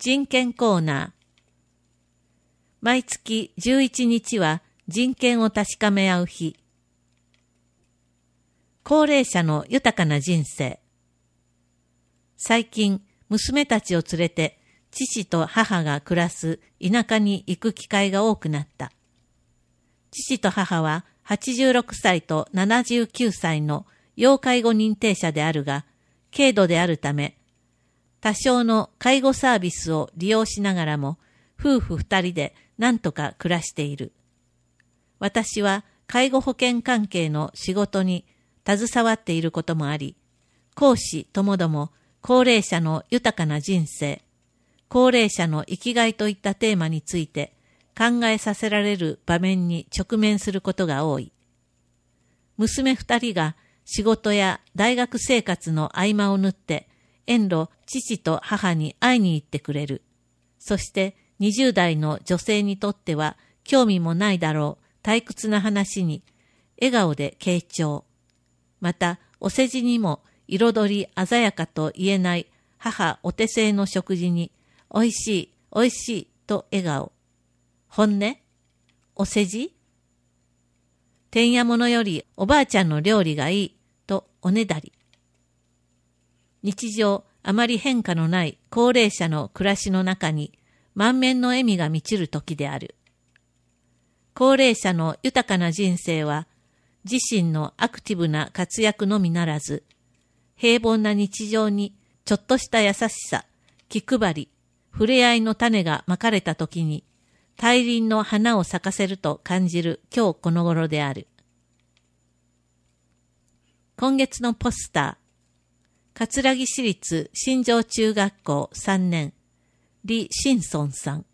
人権コーナー。毎月11日は人権を確かめ合う日。高齢者の豊かな人生。最近、娘たちを連れて父と母が暮らす田舎に行く機会が多くなった。父と母は86歳と79歳の要介護認定者であるが、軽度であるため、多少の介護サービスを利用しながらも、夫婦二人で何とか暮らしている。私は介護保険関係の仕事に携わっていることもあり、講師ともども高齢者の豊かな人生、高齢者の生きがいといったテーマについて考えさせられる場面に直面することが多い。娘二人が仕事や大学生活の合間を縫って遠路父と母に会いに行ってくれる。そして20代の女性にとっては興味もないだろう退屈な話に笑顔で傾聴。またお世辞にも彩り鮮やかと言えない母お手製の食事においしいおいしいと笑顔。本音？お世辞？てんやものよりおばあちゃんの料理がいいとおねだり。日常あまり変化のない高齢者の暮らしの中に満面の笑みが満ちる時である。高齢者の豊かな人生は自身のアクティブな活躍のみならず、平凡な日常にちょっとした優しさ、気配り、触れ合いの種がまかれた時に大輪の花を咲かせると感じる今日この頃である。今月のポスター。桂木市立新庄中学校3年、李新村さん。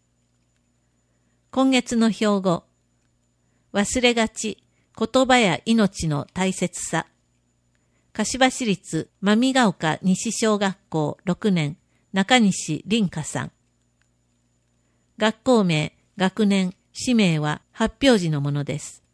今月の標語。忘れがち、言葉や命の大切さ。柏市立真見ヶ丘西小学校6年、中西凛香さん。学校名、学年、氏名は発表時のものです。